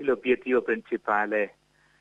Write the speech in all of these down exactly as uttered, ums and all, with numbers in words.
l'obiettivo principale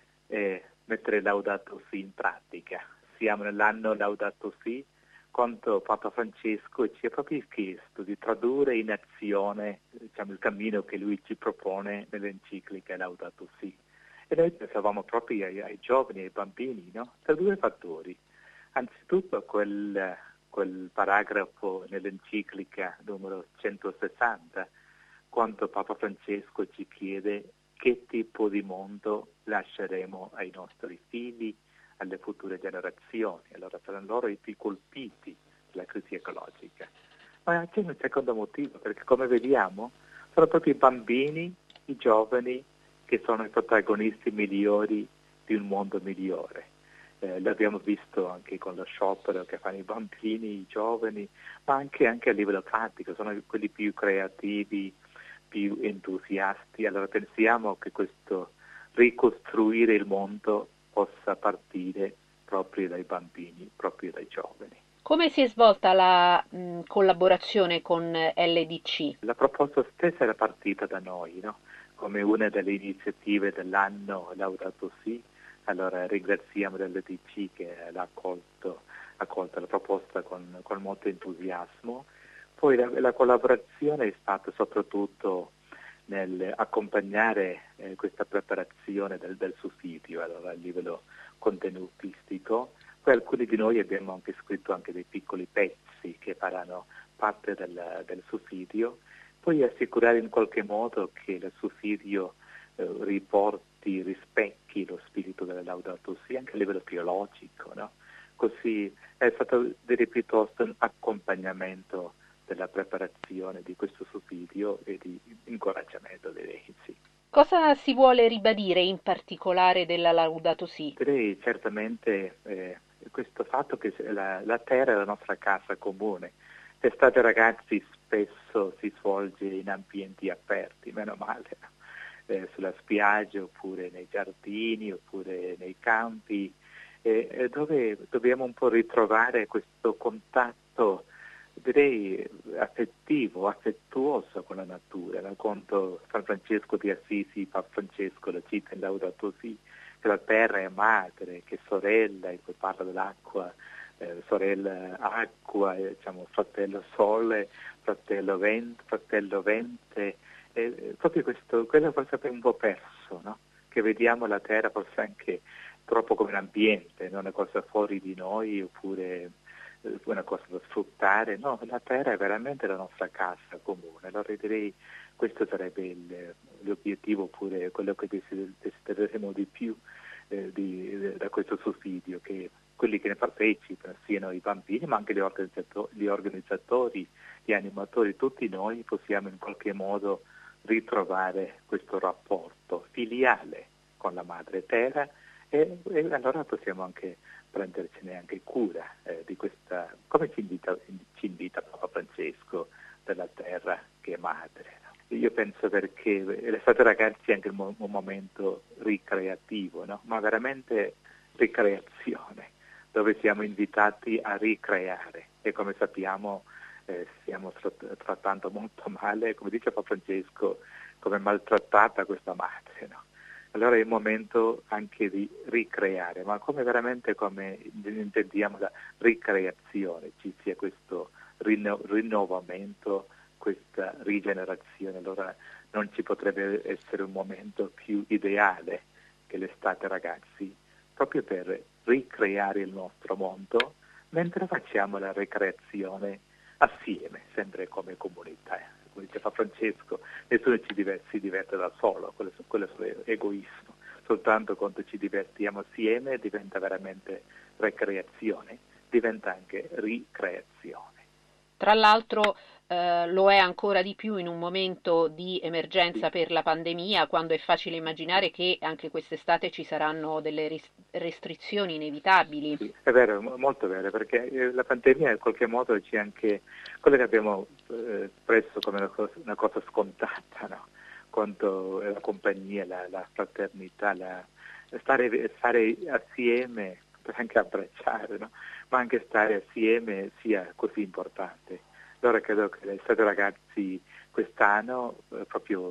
è mettere Laudato Si in pratica. Siamo nell'anno Laudato Si, quando Papa Francesco ci ha proprio chiesto di tradurre in azione, diciamo, il cammino che lui ci propone nell'enciclica Laudato Si. E noi pensavamo proprio ai, ai giovani, ai bambini, no? Per due fattori. Anzitutto quel, quel paragrafo nell'enciclica numero centosessanta, quando Papa Francesco ci chiede che tipo di mondo lasceremo ai nostri figli, alle future generazioni. Allora saranno loro i più colpiti dalla crisi ecologica. Ma c'è un secondo motivo, perché come vediamo sono proprio i bambini, i giovani, che sono i protagonisti migliori di un mondo migliore. Eh, l'abbiamo visto anche con lo sciopero che fanno i bambini, i giovani, ma anche, anche a livello pratico, sono quelli più creativi, più entusiasti. Allora pensiamo che questo ricostruire il mondo possa partire proprio dai bambini, proprio dai giovani. Come si è svolta la mh, collaborazione con L D C? La proposta stessa era partita da noi, no? Come una delle iniziative dell'anno Laudato Si. Allora ringraziamo l'L D C che l'ha accolto, accolto la proposta con, con molto entusiasmo. Poi la, la collaborazione è stata soprattutto nel accompagnare eh, questa preparazione del, del sussidio, allora a livello contenutistico. Poi alcuni di noi abbiamo anche scritto anche dei piccoli pezzi che faranno parte del, del sussidio, poi assicurare in qualche modo che il sussidio eh, riporti, rispecchi lo spirito della Laudato Si anche a livello teologico, no? Così è stato dire piuttosto un accompagnamento della preparazione di questo sussidio e di incoraggiamento dei ragazzi. Cosa si vuole ribadire in particolare della Laudato Si? Direi certamente eh, questo fatto che la, la terra è la nostra casa comune. L'estate, ragazzi, spesso si svolge in ambienti aperti, meno male, no? eh, sulla spiaggia oppure nei giardini oppure nei campi, eh, eh, dove dobbiamo un po' ritrovare questo contatto, direi affettivo, affettuoso con la natura. Racconto San Francesco di Assisi, Papa Francesco lo cita in Laudato Si, che la terra è madre, che è sorella, e poi parla dell'acqua, eh, sorella acqua, eh, diciamo fratello sole, fratello vento, fratello vente, eh, proprio questo, quello forse è un po' perso, no? Che vediamo la terra forse anche troppo come un ambiente, non una cosa fuori di noi oppure una cosa da sfruttare. No, la terra è veramente la nostra casa comune. Allora direi questo sarebbe il, l'obiettivo, oppure quello che desidereremo di più eh, di, da questo sussidio, che quelli che ne partecipano siano i bambini ma anche gli organizzatori, gli organizzatori, gli animatori, tutti noi possiamo in qualche modo ritrovare questo rapporto filiale con la madre terra e, e allora possiamo anche prendercene anche cura eh, di questa, come ci invita, ci invita Papa Francesco, della terra che è madre. No? Io penso perché l'estate, ragazzi, è anche un, mo- un momento ricreativo, no? Ma veramente ricreazione, dove siamo invitati a ricreare e come sappiamo eh, stiamo trattando molto male, come dice Papa Francesco, come maltrattata questa madre, no? Allora è il momento anche di ricreare, ma come veramente come intendiamo la ricreazione, ci sia questo rinno- rinnovamento, questa rigenerazione. Allora non ci potrebbe essere un momento più ideale che l'estate, ragazzi, proprio per ricreare il nostro mondo, mentre facciamo la ricreazione assieme, sempre come comunità. Come diceva Francesco, nessuno ci diverte, si diverte da solo, quello, quello è egoismo. Soltanto quando ci divertiamo assieme diventa veramente ricreazione, diventa anche ricreazione. Tra l'altro eh, lo è ancora di più in un momento di emergenza Sì. per la pandemia, quando è facile immaginare che anche quest'estate ci saranno delle ris- restrizioni inevitabili. Sì, è vero, molto vero, perché la pandemia in qualche modo c'è anche quello che abbiamo eh, preso come una cosa, una cosa scontata, no? Quanto la compagnia, la, la fraternità, la, stare, stare assieme, anche abbracciare, no? Ma anche stare assieme sia così importante. Allora credo che l'estate, ragazzi, quest'anno, eh, proprio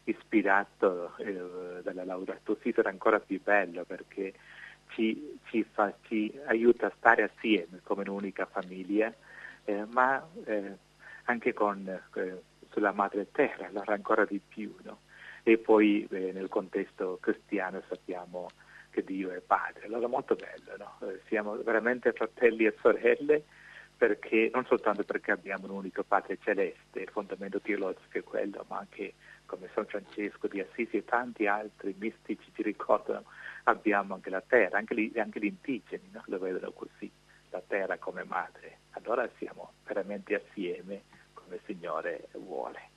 ispirato eh, dalla Laudato Si sarà ancora più bello, perché ci, ci, fa, ci aiuta a stare assieme come un'unica famiglia, eh, ma eh, anche con, eh, sulla madre terra, allora ancora di più, no? E poi eh, nel contesto cristiano sappiamo che Dio è Padre, allora molto bello, no? Eh, siamo veramente fratelli e sorelle, perché non soltanto perché abbiamo un unico Padre Celeste, il fondamento teologico è quello, ma anche come San Francesco di Assisi e tanti altri mistici ci ricordano, abbiamo anche la terra, anche gli, anche gli indigeni, no? Lo vedono così, la terra come madre. Allora siamo veramente assieme come il Signore vuole.